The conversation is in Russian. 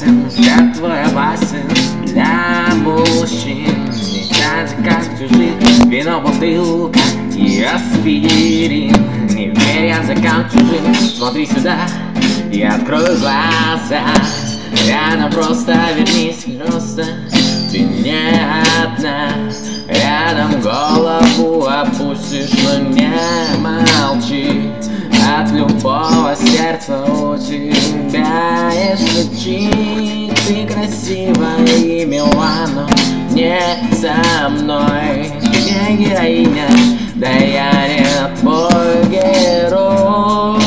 опасен, взгляд твой опасен для мужчин. Не глядя, как чужих, вино, бутылка и аспирин. Не верь языкам чужим, смотри сюда и открой глаза. Рядом просто вернись, просто ты не одна. Рядом голову опустишь, но не молчи. От любого сердца у тебя есть ключи. Ты красивая и мила, но не со мной. Ты не героиня, да я не твой герой.